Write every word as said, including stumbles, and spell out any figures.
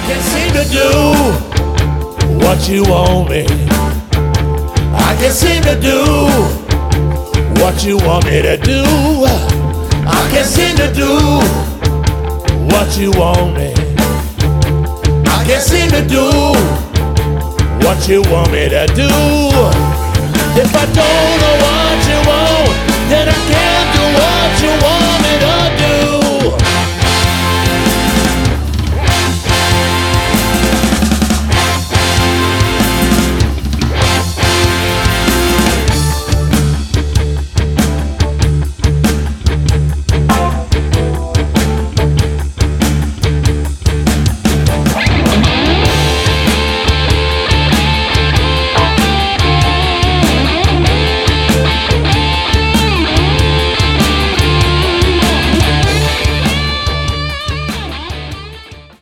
can seem to do what you want me. I can seem to do what you want me to do. I can seem to do what you want me. I can seem to do what you want me to do. If I don't know what